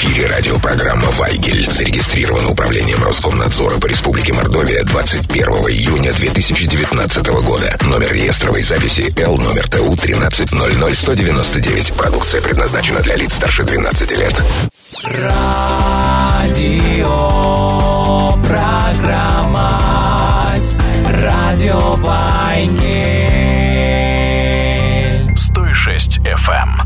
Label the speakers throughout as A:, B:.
A: эфире радиопрограмма «Вайгель». Зарегистрирована управлением Роскомнадзора по Республике Мордовия 21 июня 2019 года. Номер реестровой записи Л номер ТУ 1300199. Продукция предназначена для лиц старше 12 лет.
B: Радиопрограмма «Радио Вайгель».
C: 106 FM.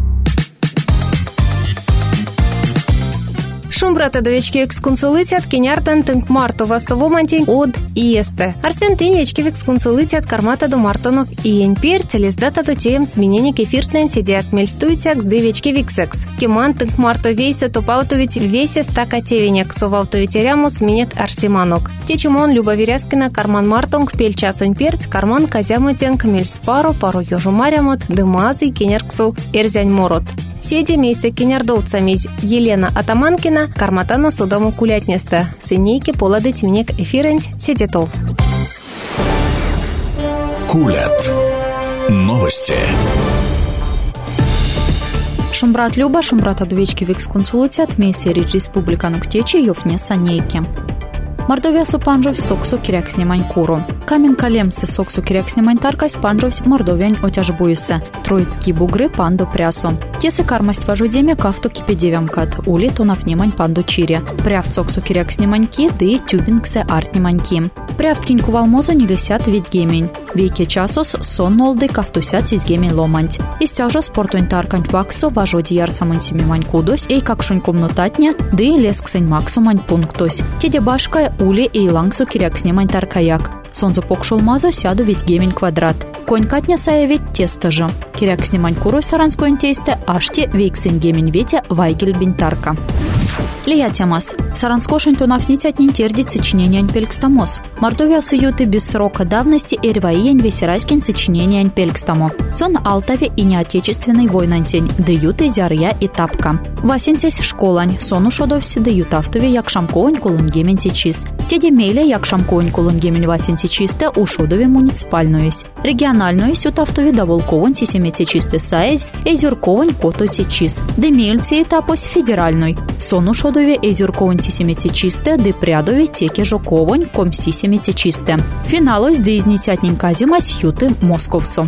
D: Шумбрата довечки эксконсулитят кеняртан тынк марто вастову мантень од иесте. Арсен тень вечки эксконсулитят кармата до мартонок иен пер телездата до тем сменение кефиртнен сидят мельстуйтяк с девечки виксекс. Кеман тынк марто вейсе топаутовить вейсе стака тевенек соваутовитеряму сменек арсиманок. Течемон любоверяскина карман мартонг пельчасонь перц карман казямутенк мельспару пару ёжумарямот дымазый кенярксул эрзянь морот. Седи месте кенярдовцамиз Елена Атаманкина карматана судому кулятнеста. Сынейки поладыть минек эфирент седетов.
C: Кулят. Новости.
E: Шумбрат Люба, Шумбрат Адвечки Виксконсулитят, Мессери Республиканук Течи, Ёвне Санейки. Мордовия супанжов соксу киряк снимань куру. Камен калемсы соксу киряк снимань таркась панжовсь мордовиань отяжбуйся. Троицкие бугры панду прясу. Тесы кармасть важудеме кафту кипедевям кат. Ули тонав немань панду чире. Прявт соксу киряк сниманьки, ды тюбингсе арт неманьки. Прявт киньку валмозу не лисят вид гемень. Веке часос сон нолды кафтусят сиз гемень ломанть. Истяжо спортуань таркань ваксу важоди яр самунсими манькудось, эй как шуньком нотатня, ды лесксень максу мань пунктось. Теде башкая ули и лангсу киряк снимань таркаяк. Сонзу покшул маза сяду ведь гемень квадрат. Конь катня сая ведь тесто же. Киряк снимань курой саранскоин тесте, аште вейксен гемень ветя вайгель бинтарка. Лия темас. Саранскошень тонав нитятнин тердит сочинение аньпелькстамос. Мордовия суюты без срока давности эрваиень весерайскин сочинение аньпелькстамо. Сон алтаве и неотечественный войнантень, дыюты зярья и тапка. Васенсесь школань, сону шодовси дыютавтове як шамковань кулунгемен сечис. Теде мейле як шамковань кулунгемен васенси чисте у шодове муниципальноюсь. Региональную сютавтове доволковань сисемете чисте саезь, эзюрковань кото сечис. Демельце этапось федеральной. Сону шодове эзюрковань сисемете чисте, ды прядове теке жоковань ком сисемете чисте. Финалось да изнитятнин казимась юты московсу.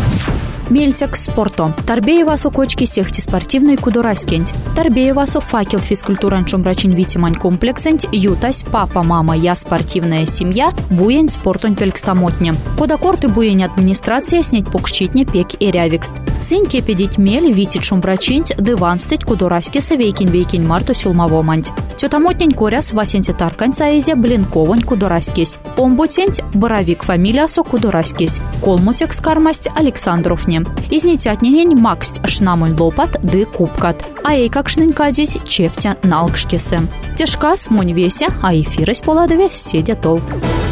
E: Мельцек спорто. Тарбеевасу кочки сехти спортивной кудураскенть. Тарбеевасу факел физкультуран шумбрачин витимань комплексенть ютась папа, мама, я спортивная семья, буень спортонь пелькстамотне. Кодакорты буень администрация снять покшчитне пек и рявикст. Сын кепедить мель витит шумбрачинть дыванстыть кудураски савейкин марту сюлмавоманть. Тютамотнень коряс васенте таркань саезе блинковань кудураскесь. Омбутенть боровик фамилиясу кудураскесь. Колмутек скармасть Александровне. Изнитятненень максть шнамуль лопат ды кубкат. А ей как шныньказись чефтя налкшкесе. Тяжка смонь весе, а эфирось поладове седя тол.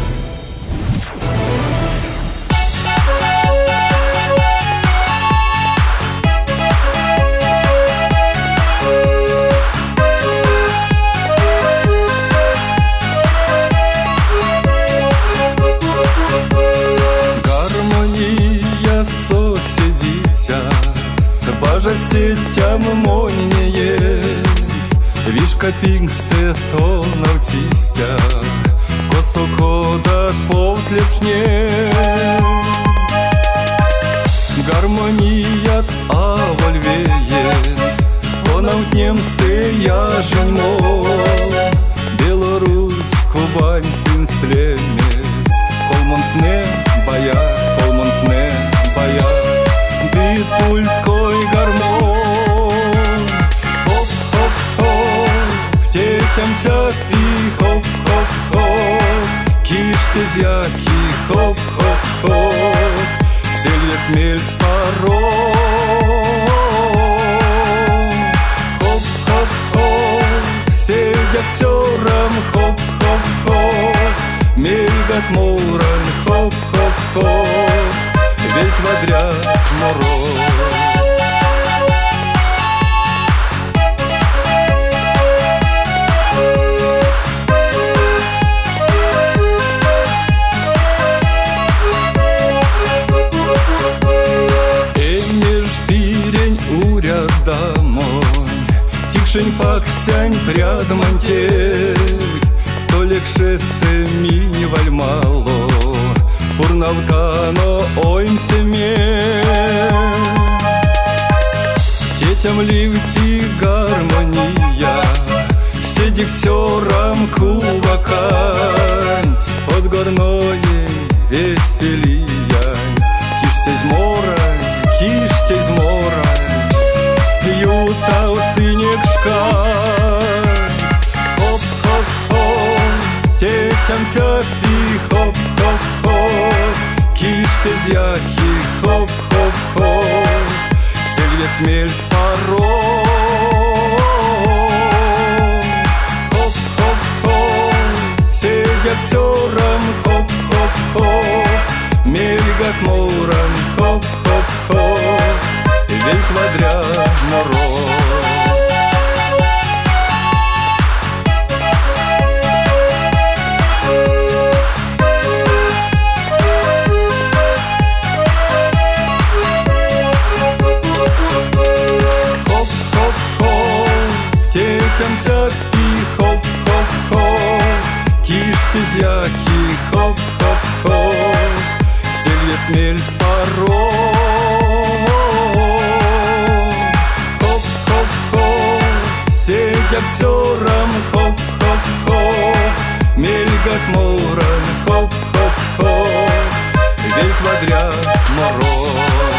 F: Сетям моне есть, вишка пингсте то навтистя, косохода повтлепшне. Гармоният авальвеет, понавтнем стоя женьмо. Беларусь, Кубань, синстлемес, колмонсне боя, колмонсне боя. Битульской гармонь. Хоп-хоп-хоп, птетям и хоп-хоп-хоп. Кишьте зяки, хоп-хоп-хоп. Селье смельц порой. Хоп-хоп-хоп, сидят тёром, хоп-хоп-хоп. Мельгат муран, хоп-хоп-хоп. Ведь водрят мороз. Эмеж пирень уряд домой, тих Покшень паксянь прядмантек, столик шестеми вальмало, пурнавкано оймсеме. Детям ливти гармония, седиктерам куваканть, под горное веселия. Киштесь морать, ютал цинек шкаф. Хоп-хоп-хоп, детям тяпи, хоп-хоп-хоп, киштесь яхи, хоп-хоп-хоп, сельвец мель с паром. Хоп-хоп-хоп, седиктерам, хоп-хоп-хоп, мельгат моран, хоп-хоп-хоп, вень квадрат мороз. Хоп-хоп-хоп, детям цапи, хоп-хоп-хоп, киштесь яхи, хоп-хоп-хоп, сельвец мель с паром. Хоп-хоп-хоп, седиктерам, хоп-хоп-хоп, мельгат моран, хоп-хоп-хоп, вень квадрат мороз.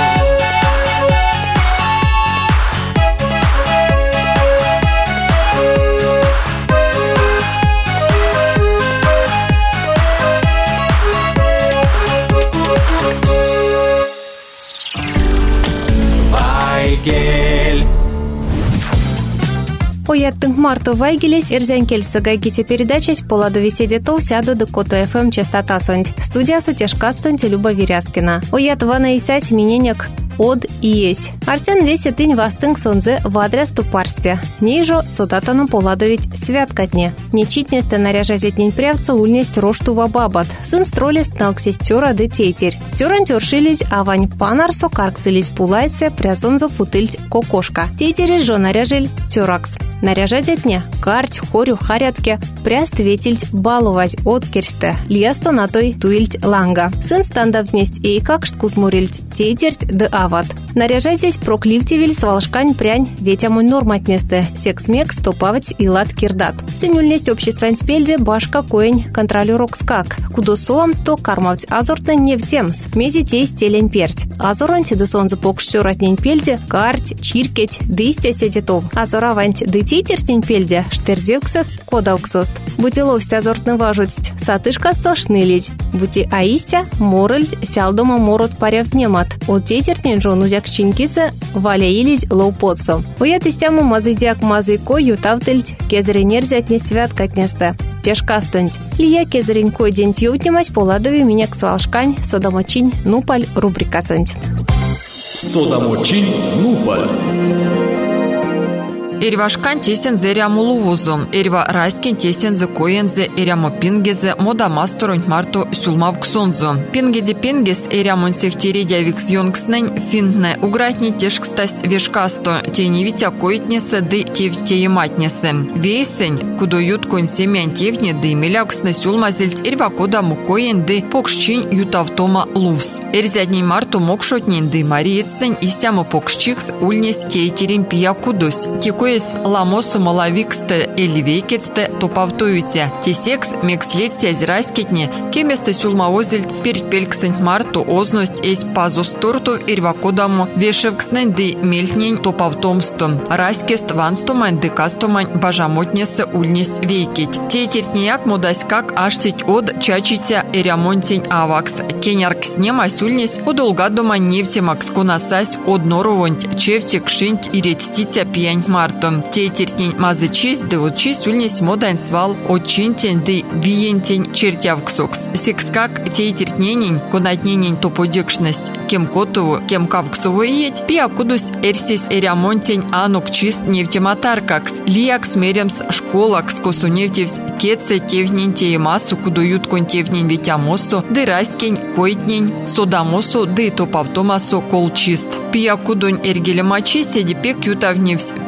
B: Вайгель.
D: Ояттың марто вайгелес эрзян келсы гайгите передачась поладу веседетов сяду до Кото ФМ частота сонть. Студия сутешкастонть Люба Веряскина. Оят вана исять миненек од иесь. Арсен весе тынь вастынг сонзе вадря ступарсте. Нейжо сотатану поладовить святкатне. Нечитнесте наряжазетнень прявцу ульнесть рошту вабабат. Сын стролест налксесть тёра де тейтерь. Тёран тёршились, а вань панарсо карксились пулайсе прязонзо футыльть кокошка. Тейтере жо наряжель тёракс. Наряжазетне карть, хорю, харятке, пряст ветильть балувать от керсте. Льясто на той туильть ланга. Сын стандартнесть и как шткут мурильть тейтерть де ават. Наряжайтесь прокливтивель свалшкань прянь ветямой норматнесте. Секс-мекс топавать и лад кирдат. Синюльнесть общества спельде башка коень контролерок скак. Кудо соам сто кармавать азортна не в темс. Мези тейс телень перть. Азоранти де сонзу покшсё ратнень пельде карть, чиркеть, дыстя седетов. Азораванти де тейтерстень пельде штердилксест кодалксост. Бутиловсть азортны важусть. Сатышка стошнылить. Бути аистя морыльть сялдома морот парявт немат. От тейтертнень жону чинкисе валяились лоупотсо. Уят истяму мазыдяк мазыко ютавтельть кезренерзятне святкатнесте. Тешкастонть. Лия кезренькой день ютнемась поладови минек свалшкань содомочинь нупаль рубрикасонть.
C: Содомочинь нупаль.
G: Эрвашкан тесен зеря мулувузу, эрва райскин тесен зе коензе эрямо пингезе мода масторонь марто сулмав ксонзу. Пингеде пингес эрямон сехтередя викс йонгснень финтне угратни тешкстасть вешкасто теневитя коитнесе ды тевтеематнесе. Вейсень, кудо юткон семян тевне ды меляксне сулмазельт эрва кода мукоен ды покшчин ютавтома лувс. Эрзяднень марто мокшотнень ды мариецнень истямо покшчикс ульнес тейтерин пия кудос. Ламосу малавиксте эльвейкетсте топавтуюте. Тесекс мекслется зирайскетне, кеместе сулмаозельт перпельксент марту озность эсь пазосторту ирвакодаму вешевкснен ды мельтнень топавтомстон. Райскест ванстомань ды кастомань бажамотнесе ульнесть вейкеть. Тейтертнияк модаськак аштить од чачися эрямонтень авакс. Кеняркснем асюльнесь удолгадомань нефтемакс конасась од норовонть чевтик шинть и ретститя пьянь март. Тейтертень мазычись ды отчись ульнесь модань свал отчинтень ды виентень чертявксокс. Секскак тейтертненень конатненень топодекшность кем котову, кем кавксову еть, пия кудус эрсис эрямонтень анук чист нефтематаркакс. Лиякс меремс школакс косу нефтевс кетсе тевнень теемасу куду юткон тевнень витямосу ды раскень койтнень содамосу ды топавтомасу колчист. Пия кудонь эргелемачи седипек ютавневс пензань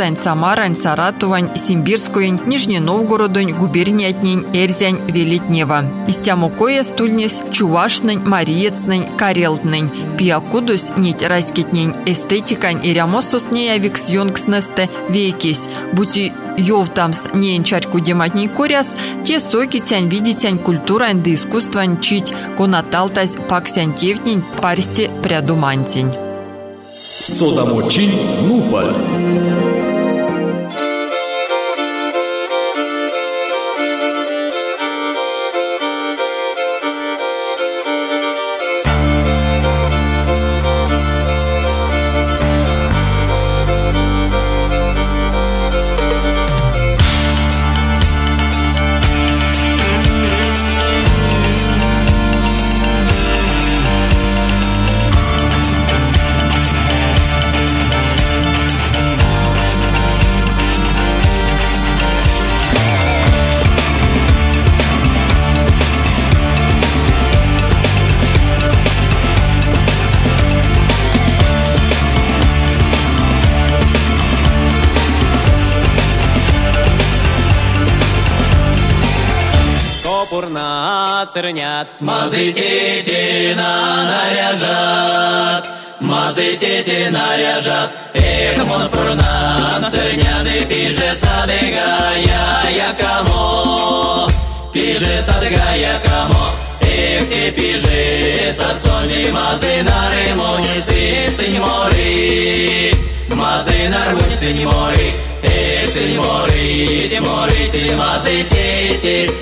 G: Тульскайн, Самарань, Саратовань, Симбирскоень, Нижний Новгородонь, губерниятнень, Эрзянь, Велитнева. Истяму кое стульнес Чувашнень, Мариецнень, Карелтнень. Пиакудус нить раскетнень эстетикань и рямосус нея виксьонкснесте векись. Бути йовтамс неенчарьку дематней коряс, те сокитянь видитянь культурань да искусствань чить конаталтась паксянь тевтнень парсти прядумантень.
C: Содомочин Нуполь.
B: Цернят, мазы тетерина наряжат, мазы тетерин наряжат. Эх, мон пурна цернят и пиже садыга я кому, пиже садыга я кому. Эх, те пиже садсонди мазы на ремоне сынь мори, мазы на ремоне сынь мори. Эх, сынь мори, те мазы тетерь,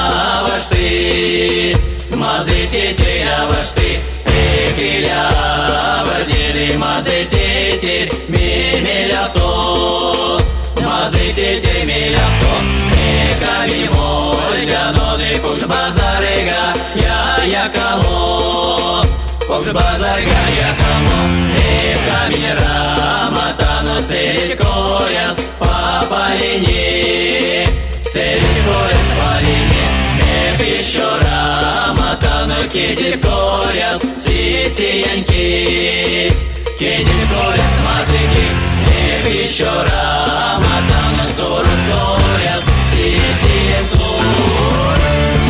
B: авашты, мазы тетерь, авашты. Эх, иля, вардели мазы тетерь, мемелято, мазы тетерь, мелято. Эх, амимоль, тяноды, пуш базарега, я кому, пуш базарга, я кому. Эх, амира, матану, селить коряс, по линии, селить коряс по линии. Эх, еще раматану, кедик коряс, сисиянькис, кедик коряс, мазыкис. Эх, еще раматану, сурус коряс, сисиянцур.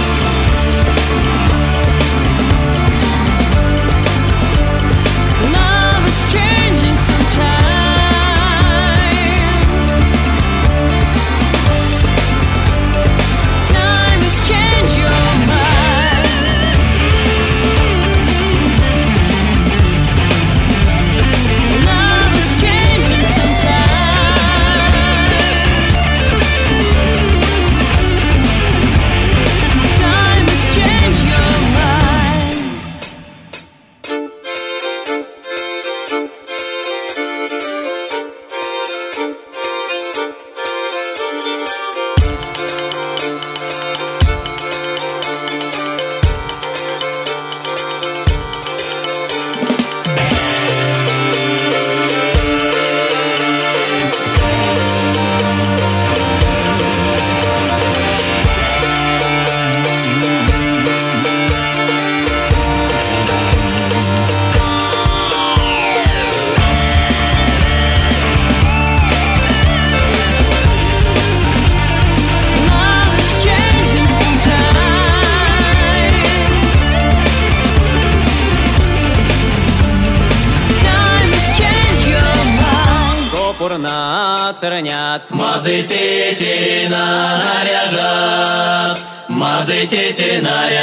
B: Цернят, мазы тетерина наряжат, мазы тетерин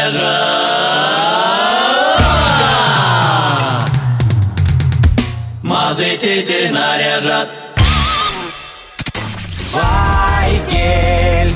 B: наряжат, мазы тетерин наряжат. Вайгель.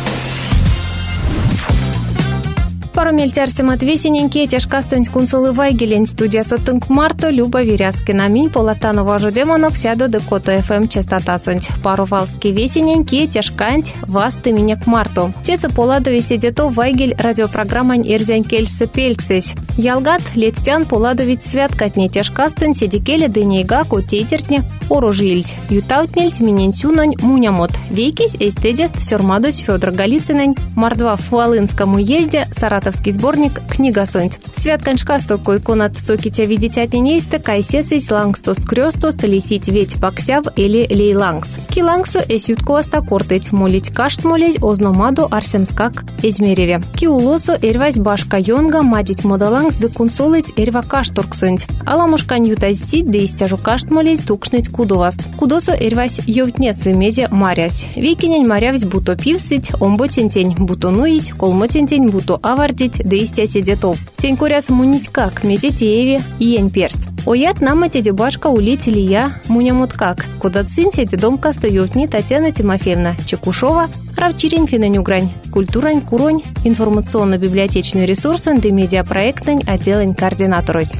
D: Паромельтярсем от весененькие тяжкастонь кунцолы Вайгелень, студия Сотынг Марто, Люба Виряцкина, Минь, Полатанова Жудемонок, сяду декото ФМ частота сонь. Паровалский весененькие тяжканть, васты минек Марту. Теса Поладови сидето Вайгель радиопрограммань Ирзянкельсы Пельксись. Ялгат летстян Поладовить святкатне тяжкастонь сидикеле дынейга кутейтертне оружильть. Ютаутнельть миненсюнонь мунямот. Вейкись эстедест сюрмадусь Федор Голицынень. Мордва в Волынском уезде Саратов Саратовский сборник «Книга сонть». Свят каншкасто койконат сокитя видеть отненейста кайсесись лангстост крёстост лисить ведь паксяв или лейлангс. Ки лангсу эсютку астакортыть, молить кашт молить озномаду арсемскак измереве. Ки улосу эрвась башка йонга мадить модалангс де кунсолыть эрва кашторг сонть. Аламушкань ютаздить де истяжу кашт молить тукшныть кудоваст. Кудосу эрвась йовтнецы мезе марясь. Викинень марявсь буто пивсыть, омботень буто нуить, колмотень буто авардить, да истя сидетов. Тень куряс мунить как, мезе тееви иень персть. Оят нама теде башка улить лия мунямут как. Куда цин седе дом каста йовтни Татьяна Тимофеевна Чекушова, равчирень финанюгрань, культурань куронь, информационно-библиотечный ресурс и медиапроектный отделень координаторось.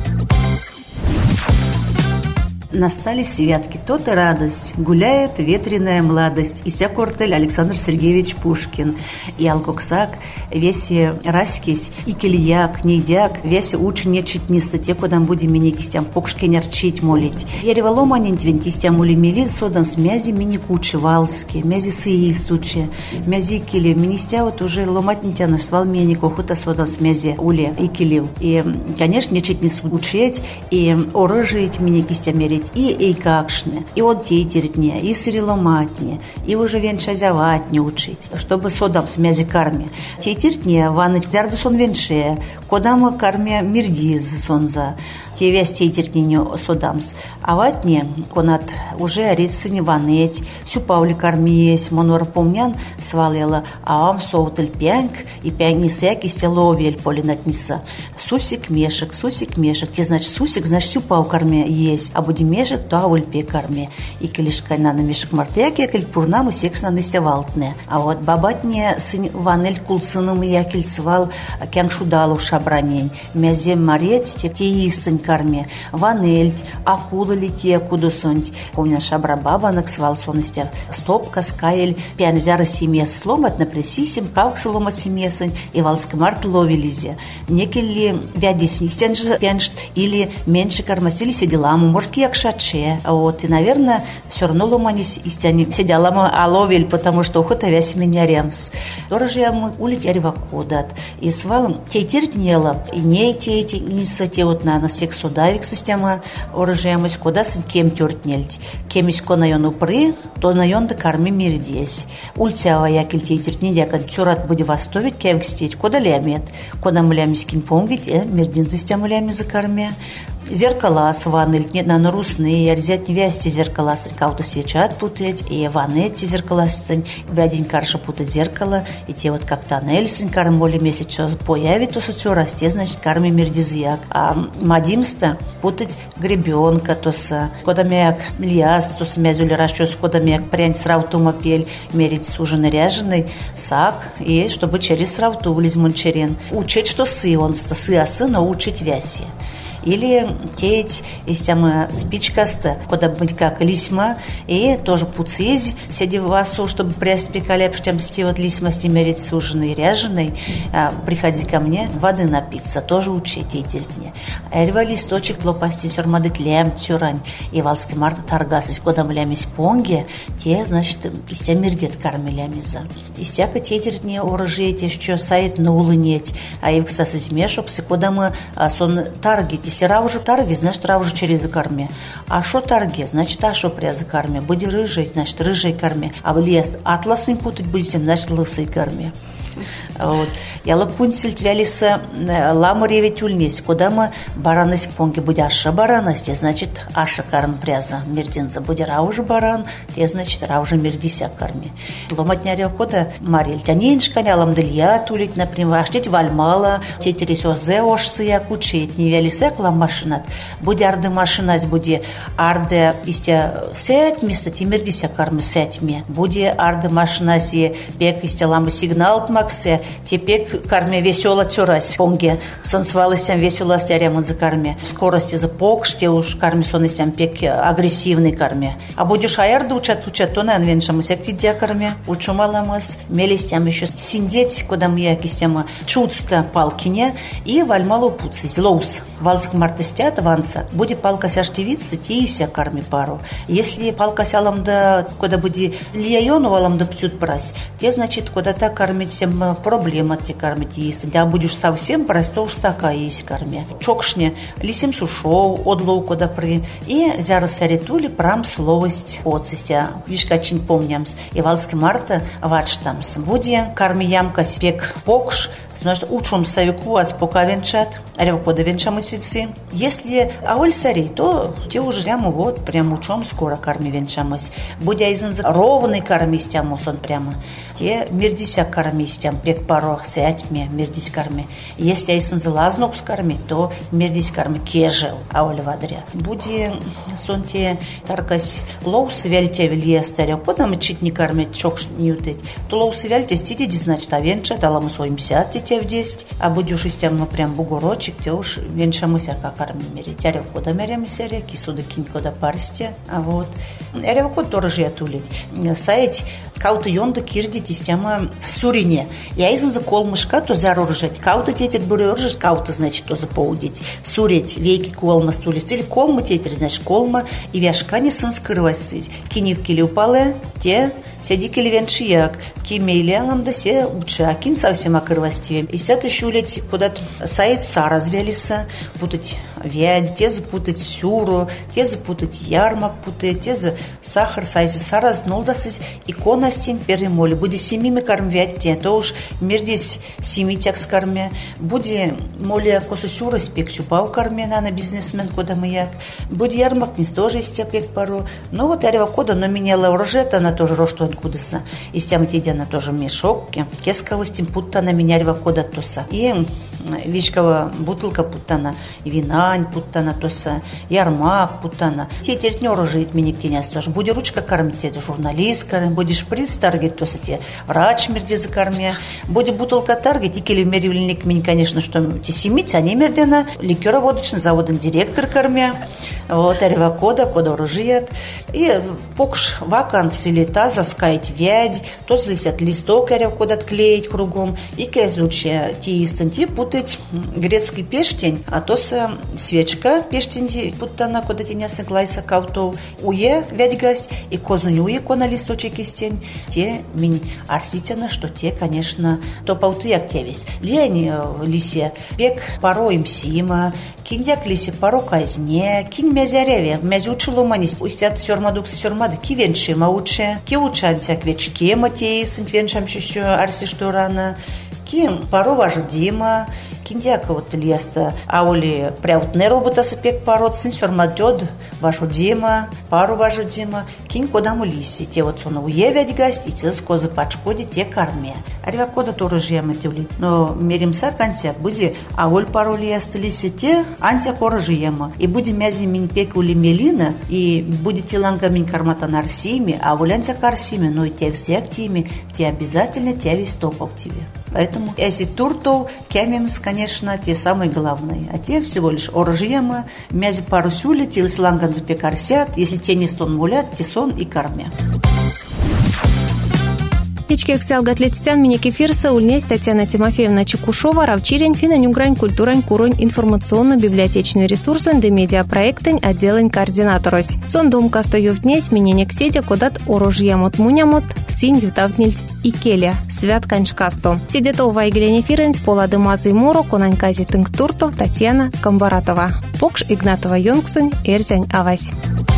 H: Настали святки, то-то радость, гуляет ветреная младость. И ся кортель Александр Сергеевич Пушкин. И алкоксак, весе раскись, и кельяк, нейдяк, весе учене читниста, те, куда будем мини кистям покшкенер чить молить. Еревалома нентвен кистям ули мели содан с мязи мини кучи валски, мязи сыистучи, мязи кили, министя вот уже ломать не тянешь, свал мени кохута содан с мязи ули и килил. И, конечно, не читнису учить, и орожить мини кистям мерить. И эйкакшны, и он тейтеритне, и сыриломатне, и уже венчазяватне учить, чтобы содам с мязи карме. Тейтеритне ваныть зярдысон венше, кодам карме мирдиз сонза. Те весь тейтеритне содамс. А ватне, конат уже арицыне ванеть, всю паули кармиесь, монор помнян свалела, а вам соутель пянк, и пянк нисяк, и стеловель полинатниса. Сусик мешек, те значит сусик, значит всю пау карме есть, а будем мешек, то аульпе карме. И келишкай на мешек мартяки, кель пурнаму секс на нестявалтне. А вот бабатне сын ванель кулсыным якель свал кянг шудалу шабранень. Мязе мареть, те истынь карме. Ванель, акула лике, кудусонть. Помня шабра бабанок свал соныстя. Стопка, скаель, пян зяра семес сломать на пресисим, кавк сломать семесань, и валска март ловелизе. Некели вядись нистян же пяншт, или меньше кармасили седеламу, может, як шаче. Вот, и, наверное, все равно ломанись истяне сидяламу аловель, потому что охота вясь меня ремс. Дороже я мы улить аревакодат. И свалом тейтерт нела, и не тейти, не сате вот на сексу давик система оружиемось, куда сын кем тёртнельть. Кемись ко на йону пры, то на йон да карми мирдесь. Ультява якель тейтерт не дякад тюрат буде вастовить, кевик стеть, куда лямет, куда мы лямискин помгить, мирдин система лями за карме. Зеркала с ванной, нет, на русные, взять вясти зеркала, кого-то свечат путать, и ваннети зеркала, вядень карша путать зеркало, и те вот как тоннель, карм более месяц, что появит, то сучу расте, значит, карми мирдизияк. А мадимста путать гребенка, то с кодамяк льяс, то с мязюли расчес, кодамяк прянь с раутума пель, мерить с уже наряженный сак, и чтобы через рауту влез мончерен. Учить, что сы, он сы, а сы, но учить вяси. Или теять, если там спичкаста, куда быть как лисма, и тоже пуцезь, сиди в васу, чтобы приспекали, потому что там вот лисма с теми суженой, ряженой, приходи ко мне, воды напиться, тоже учить и дерьне. Эрва листочек лопасти сюрмадыть лям тюрань, и валский марта торгасись, куда мы лямись понге, те, значит, из тебя мирдет кармелями за. Из тебя те дерьне оружие, что сайт на улынеть, а и кстати смешокся, куда мы сон таргить. Если равжу тарги, значит равжу через карме. А шо тарги, значит а шо пряза карме. Буди рыжий, значит рыжий карме. А в лес атласым путать будете, значит лысый карме. Вот. Я лапунцель твялиса ламу ревить ульнесь, куда мы баранность понги будет аша баранность, значит аша карм пряза мирдинца будет раужа баран, те значит раужа мирдися карми. Ломатня ревкота мариль тянинш канялам делья тулить, например, аштеть вальмала, тетересо зеошсы я кучить, не вялиса клам машинат, будет арды машинать, будет арде истя сеть место те мирдися карми сетьми, будет арды машинаси пек истя ламы сигнал максе, тепек карме весело тюрась понге, сенсуалостям веселости ремонт за карме, скорости за покште уж карме сонностям пек агрессивный карме. А будешь аярда учат, то на анвеншам усекти дя карме, учумаламас, мелистям еще синдеть, куда мы якистям чудста палкине, и вальмало пуцись, лоус. Валск мартестят ванса, будет палка сяштевица, тися карме пару. Если палка сялам да, куда будет лияйону валам да птют брась, те значит, куда-то кармить всем про проблема те кормить есть. Да будешь совсем просто уж такая есть корме. Чокшне лисим сушоу, одлоу кода при. И зараз аритули прям словость отцестя. Вишь, качин помнямс. И валски марта вачтамс. Буди карми ямка спек покш. Значит, учим савику от пока венчат, ревкода венчам и святцы. Если ауль сарей, то те уже прямо вот, прямо учим скоро карми венчамось. Будя изен ровный кармистямус он прямо. Те мирдися кармистям, пек паро сятьме мирдись карми. Если изен залазнук скарми, то мирдись карми кежел ауль вадря. Буди сон те таркась лоус вельте вельеста, ревкода мы чит не кормить, чокш не утыть. То лоус вельте стидиди, значит, а венча дала мы своим сятьте в 10, а будешь истям, ну прям бугорочек, те уж венчамуся как армимери. Тярев кода меремисере, кисуда кинь кода парсте, а вот. Эрев код тоже я тулить. Саять каута йонда кирди тистяма сурине. Я изен за колмышка, то зароржать. Каута тетет бурёржать, каута, значит, то запоудить. Суреть, вейки колма стулить. Или колма тетер, значит, колма, и вяшкани сын скрывать. Кинивки упалы, те сядикили венчияк. Кимейлялам да се уча, кин совсем окрывастиве. И сят шулить куда-то сайт са развелися, путать вядь, те запутать сюру, те запутать ярмак путать, те за сахар сайзи са разнолдасыз иконостин перемоли. Буди семими кормвять те, то уж мирдись семитяк скарме. Буди моли косу сюру спек чупау кармена на бизнесмен кода маяк. Буди ярмак не тоже истяпек пару. Ну вот арева кода, но меняла урожета, она тоже роштуан кудаса. Истям те она тоже мешок, кесковостим путта на меня арева кода тоса. И вишкова бутылка путана, винань путана тоса, ярмак путана. Те тертнёры жить меня кеняс тоже. Буди ручка кормить, это журналистка, буди шприц таргет тоса, те врач мерди за корме. Буди бутылка таргет, и келе меривельник меня, конечно, что те семить, а не мердена, ликероводочный заводен директор корме. Вот арева кода оружиет. И покш ваканс или та заскаять вядь, то зависит листок арева кода отклеить кругом. И казуче те истинти путать грецкий пештень, а то свечка пештень путана кода тенясен клайса каутов. Уе вядь гасть, и козунь уе кона листочек истень. Те минь арситяна, что те, конечно, то пауты як те весь. Лень лисе бег паро им сима, киндяк лисе паро казне, кинь мязяреве, мязю училоманись, устят сёрмадуксы сёрмады, ки венши мауче, ки учанцяк вечке матеи, сынт веншам чищу арси что рано, ки паро важу дима, киндяка вот леста, а оли пряут не робота сапек парот, сын сёрмадёд, вашу дима, пару важу дима, кинь кодаму лиси, те вот сону уевять гасть, и те скозы пачкоди, те карме. Арива кода тоже жема тевлит, но меримса канця, буди, а оль пару леста лиси те, антя кора жема, и буди мязи минь пек ули мелина, и буди теланга минь кармата нарсими, а оль антя карсими, но и те все актими, те обязательно те весь топов тебе. Поэтому эти туртов кемимс, конечно, те самые главные. А те всего лишь оржиема, мязи пару сюли, те сланган запекарсят, если те не стон мулят, те сон и кармя.
D: Печкек сялгатлетстян миник эфирса ульнесь Татьяна Тимофеевна Чекушова, равчирень финанюгрань культурань куронь информационно-библиотечный ресурсен де медиапроектень отделень координаторось. Сон думка стоюв днесь миненек седя кодат оружьемот мунямот синь ютавнильт и келя свят канчкасто. Сидето вайгелень эфиренс полады мазы моро конанькази тынктурто Татьяна Камбаратова. Покш Игнатова Йонгсунь эрзянь авась.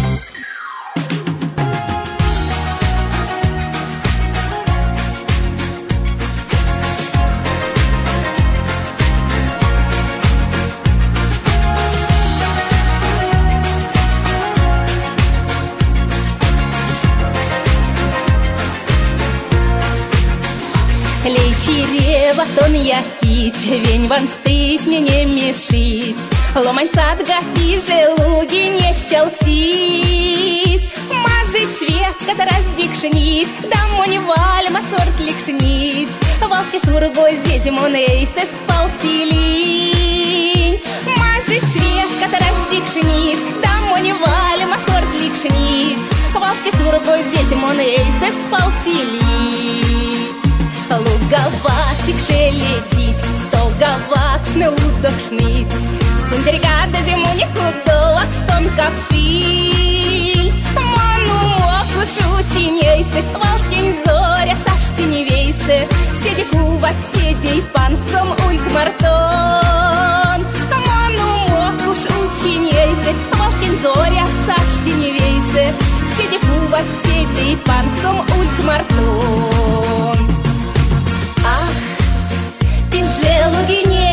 I: Тон яхить, вень ван стыть мне не мешит. Ломань садга и желуги не щелксит. Мазы цвет, ката раздикшнит, дамони вальма сорт ликшнит. Валски сургой зезимон эйсес паусилин. Мазы цвет, ката раздикшнит, дамони вальма сорт ликшнит. Валски сургой зезимон эйсес паусилин. Луговатик шеледит, столговак снеудохшнит. Сундеригада зимуни худовак стон капшиль. Ману моку шучинейсы, валскин зоря сашты не вейсы. Седи куват, седи саштей панксом ультмартон. Ману мокуш учинейся, воскин зоря сашти не вейся. Сиди куват сетей панксом ультмартон. Ах, пинжелугине,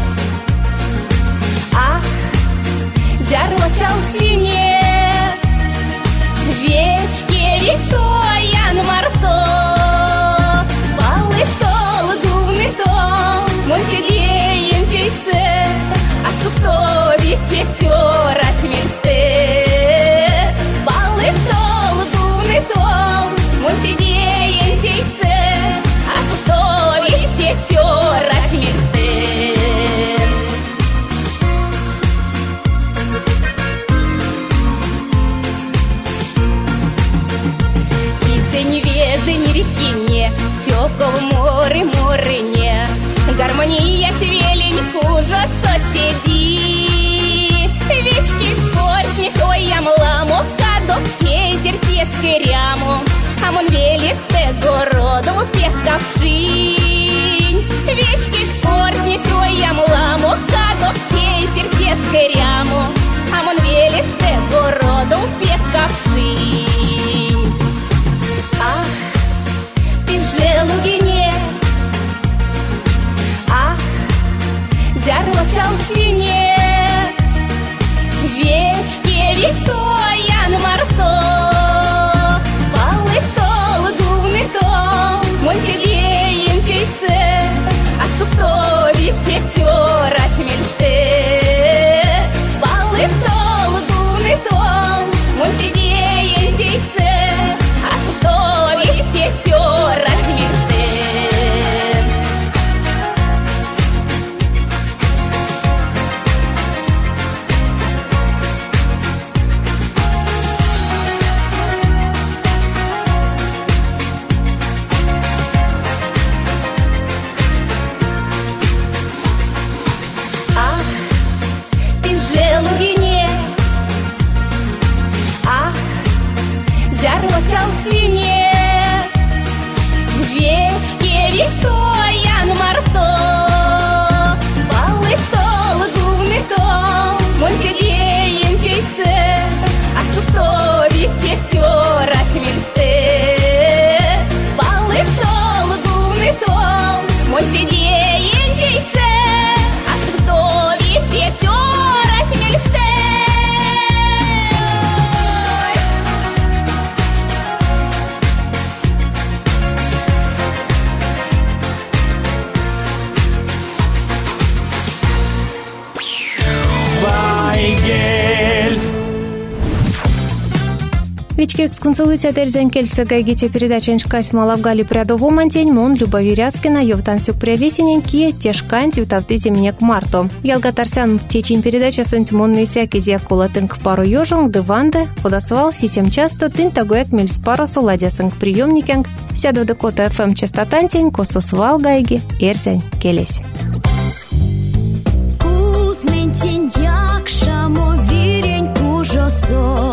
I: ах, зярочал в сине, вечке вексоян марто. Баллы стол, гумный том, мон сидеем тейсе, а стуктови тетера смельсте. Баллы стол, гумный том, мон сидеем тейсе, а стуктови тетера смельсте. Тёпкого море-море-не, гармония свелень хуже соседи. Вечки спорт не своям ламу, кадок тезер тескеряму, а мон велесте городу пехкавшинь. Вечки спорт не своям ламу, кадок тезер тескеряму, а мон велесте городу пехкавшинь. Ах, желугине, ах, зярочал в сине, вечке вексоян марто. Баллы стол, гумный том, мон сидеем тейсе, а стуктови тетера смельсте. Баллы стол, гумный том, мон сидеем тейсе, а стуктови тетера. Зярочал в сине, вечке вексоян марто. Баллы стол, гумный том, мон сидеем тейсе, а стуктови тетера смельсте. Баллы стол, гумный том, мон сидеем тейсе, а стуктови тетера смельсте.
D: Вечки эксконсулиция терзен кельса гайгите передача иншкась малавгали прядово мантень мон Любови Ряскина ёвтансюк прявесененьки тешкань тютавты земнек марто. Ялга тарсян течень передача сонтимонный сяки зевкула тынк пару ёжонг дыванды подосвал сисем часто тын тагуяк мельспаро суладясынг приемникенг сяду декота ФМ частотантень кососвал гайги эрзень келесь.
J: Узнентень якшамо вирень кужосо.